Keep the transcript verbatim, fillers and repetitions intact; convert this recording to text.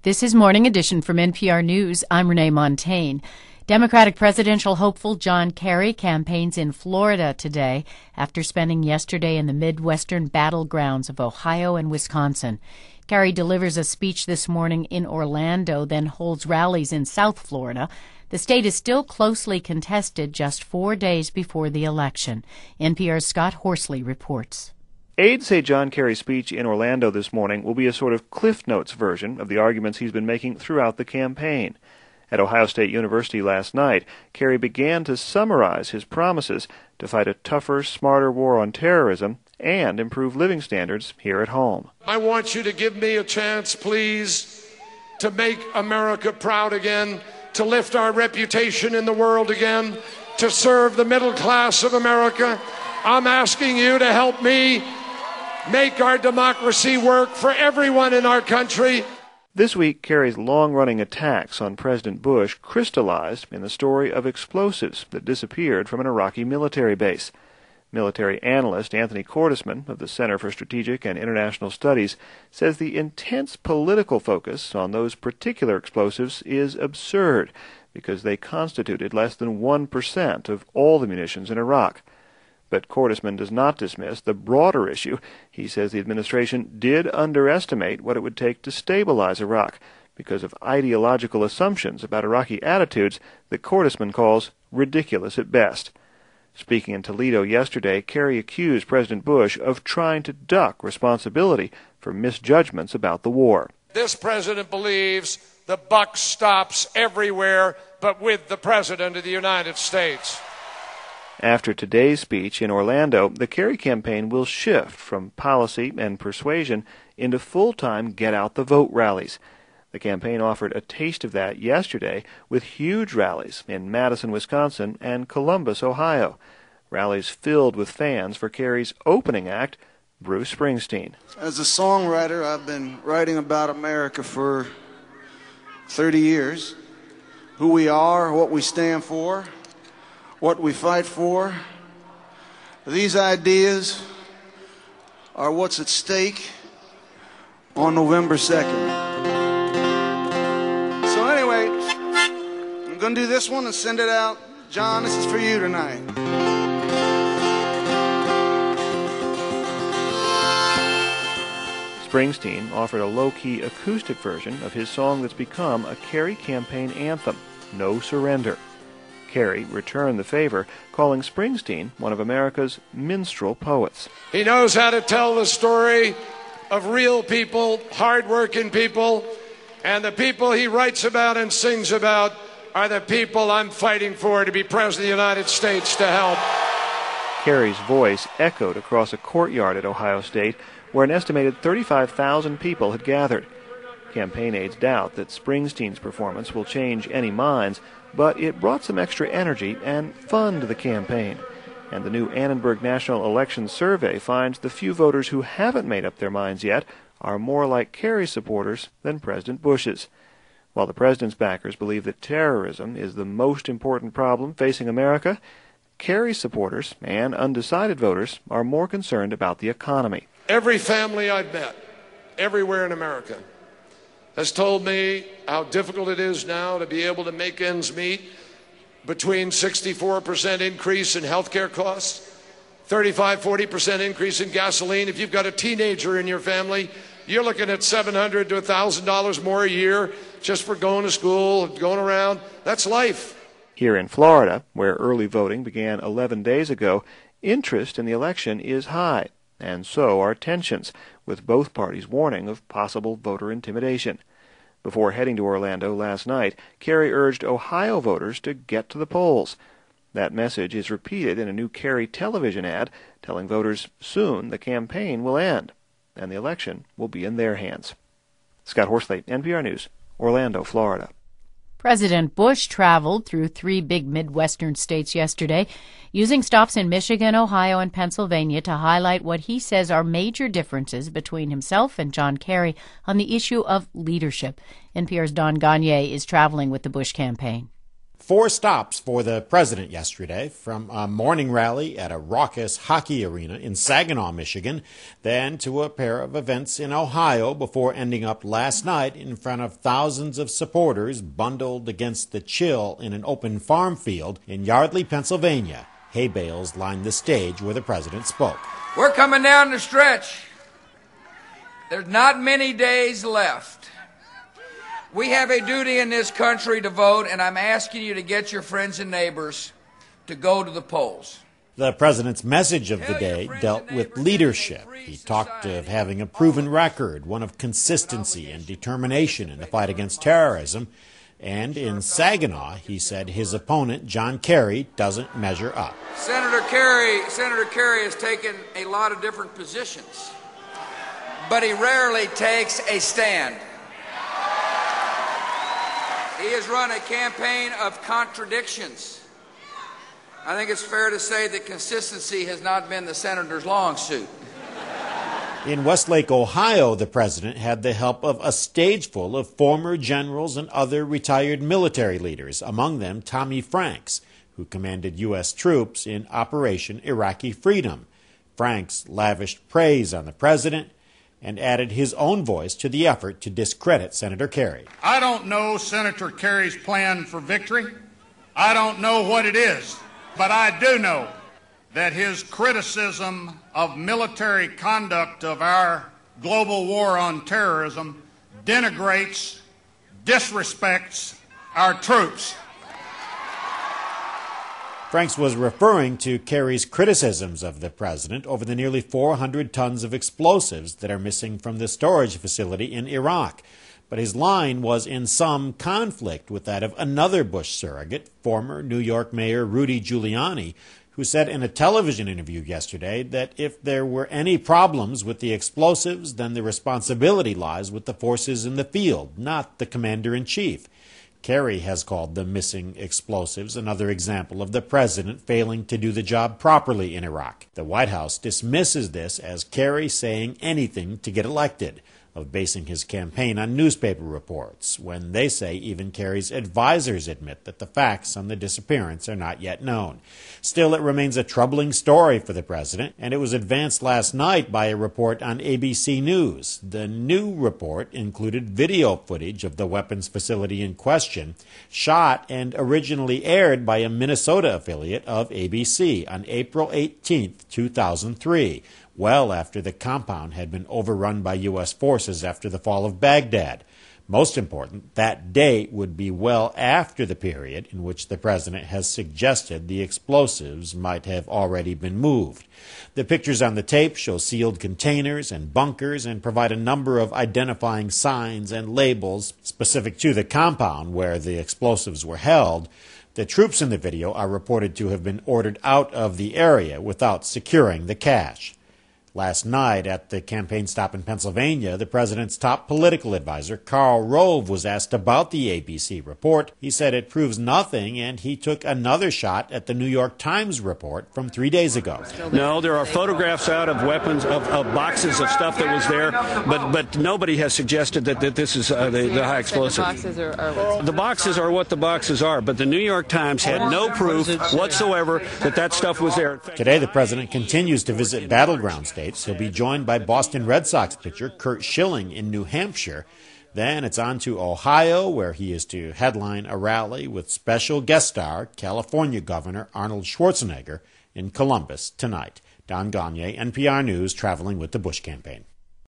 This is Morning Edition from N P R News. I'm Renee Montaigne. Democratic presidential hopeful John Kerry campaigns in Florida today after spending yesterday in the Midwestern battlegrounds of Ohio and Wisconsin. Kerry delivers a speech this morning in Orlando, then holds rallies in South Florida. The state is still closely contested just four days before the election. N P R's Scott Horsley reports. Aides say John Kerry's speech in Orlando this morning will be a sort of Cliff Notes version of the arguments he's been making throughout the campaign. At Ohio State University last night, Kerry began to summarize his promises to fight a tougher, smarter war on terrorism and improve living standards here at home. I want you to give me a chance, please, to make America proud again, to lift our reputation in the world again, to serve the middle class of America. I'm asking you to help me make our democracy work for everyone in our country. This week, Kerry's long-running attacks on President Bush crystallized in the story of explosives that disappeared from an Iraqi military base. Military analyst Anthony Cordesman of the Center for Strategic and International Studies says the intense political focus on those particular explosives is absurd because they constituted less than one percent of all the munitions in Iraq. But Cordesman does not dismiss the broader issue. He says the administration did underestimate what it would take to stabilize Iraq because of ideological assumptions about Iraqi attitudes that Cordesman calls ridiculous at best. Speaking in Toledo yesterday, Kerry accused President Bush of trying to duck responsibility for misjudgments about the war. This president believes the buck stops everywhere but with the President of the United States. After today's speech in Orlando, the Kerry campaign will shift from policy and persuasion into full-time get-out-the-vote rallies. The campaign offered a taste of that yesterday with huge rallies in Madison, Wisconsin, and Columbus, Ohio. Rallies filled with fans for Kerry's opening act, Bruce Springsteen. As a songwriter, I've been writing about America for thirty years. Who we are, what we stand for, what we fight for. These ideas are what's at stake on November second. So anyway, I'm going to do this one and send it out. John, this is for you tonight. Springsteen offered a low-key acoustic version of his song that's become a Kerry campaign anthem, No Surrender. Kerry returned the favor, calling Springsteen one of America's minstrel poets. He knows how to tell the story of real people, hard-working people, and the people he writes about and sings about are the people I'm fighting for to be President of the United States to help. Kerry's voice echoed across a courtyard at Ohio State where an estimated thirty-five thousand people had gathered. Campaign aides doubt that Springsteen's performance will change any minds, but it brought some extra energy and fun to the campaign. And the new Annenberg National Election Survey finds the few voters who haven't made up their minds yet are more like Kerry supporters than President Bush's. While the president's backers believe that terrorism is the most important problem facing America, Kerry supporters and undecided voters are more concerned about the economy. Every family I've met, everywhere in America, has told me how difficult it is now to be able to make ends meet between sixty-four percent increase in health care costs, thirty-five, forty percent increase in gasoline. If you've got a teenager in your family, you're looking at seven hundred dollars to one thousand dollars more a year just for going to school, going around. That's life. Here in Florida, where early voting began eleven days ago, interest in the election is high, and so are tensions, with both parties warning of possible voter intimidation. Before heading to Orlando last night, Kerry urged Ohio voters to get to the polls. That message is repeated in a new Kerry television ad telling voters soon the campaign will end and the election will be in their hands. Scott Horsley, N P R News, Orlando, Florida. President Bush traveled through three big Midwestern states yesterday, using stops in Michigan, Ohio, and Pennsylvania to highlight what he says are major differences between himself and John Kerry on the issue of leadership. N P R's Don Gagné is traveling with the Bush campaign. Four stops for the president yesterday, from a morning rally at a raucous hockey arena in Saginaw, Michigan, then to a pair of events in Ohio before ending up last night in front of thousands of supporters bundled against the chill in an open farm field in Yardley, Pennsylvania. Hay bales lined the stage where the president spoke. We're coming down the stretch. There's not many days left. We have a duty in this country to vote, and I'm asking you to get your friends and neighbors to go to the polls. The president's message of the day dealt with leadership. He talked of having a proven record, one of consistency and determination in the fight against terrorism. And in Saginaw, he said his opponent, John Kerry, doesn't measure up. Senator Kerry, Senator Kerry has taken a lot of different positions, but he rarely takes a stand. He has run a campaign of contradictions. I think it's fair to say that consistency has not been the senator's long suit. In Westlake, Ohio, the president had the help of a stage full of former generals and other retired military leaders, among them Tommy Franks, who commanded U S troops in Operation Iraqi Freedom. Franks lavished praise on the president and added his own voice to the effort to discredit Senator Kerry. I don't know Senator Kerry's plan for victory. I don't know what it is, but I do know that his criticism of military conduct of our global war on terrorism denigrates, disrespects our troops. Franks was referring to Kerry's criticisms of the president over the nearly four hundred tons of explosives that are missing from the storage facility in Iraq. But his line was in some conflict with that of another Bush surrogate, former New York Mayor Rudy Giuliani, who said in a television interview yesterday that if there were any problems with the explosives, then the responsibility lies with the forces in the field, not the commander-in-chief. Kerry has called the missing explosives another example of the president failing to do the job properly in Iraq. The White House dismisses this as Kerry saying anything to get elected, of basing his campaign on newspaper reports, when they say even Kerry's advisors admit that the facts on the disappearance are not yet known. Still, it remains a troubling story for the president, and it was advanced last night by a report on A B C News. The new report included video footage of the weapons facility in question, shot and originally aired by a Minnesota affiliate of A B C on April eighteenth, two thousand three, well after the compound had been overrun by U S forces after the fall of Baghdad. Most important, that date would be well after the period in which the president has suggested the explosives might have already been moved. The pictures on the tape show sealed containers and bunkers and provide a number of identifying signs and labels specific to the compound where the explosives were held. The troops in the video are reported to have been ordered out of the area without securing the cache. Last night at the campaign stop in Pennsylvania, the president's top political advisor, Karl Rove, was asked about the A B C report. He said it proves nothing, and he took another shot at the New York Times report from three days ago. No, there are photographs out of weapons, of, of boxes of stuff that was there, but but nobody has suggested that, that this is uh, the, the high explosive. The boxes are what the boxes are, but the New York Times had no proof whatsoever that that stuff was there. Today, the president continues to visit battleground states. He'll be joined by Boston Red Sox pitcher Curt Schilling in New Hampshire. Then it's on to Ohio, where he is to headline a rally with special guest star California Governor Arnold Schwarzenegger in Columbus tonight. Don Gagne, N P R News, traveling with the Bush campaign.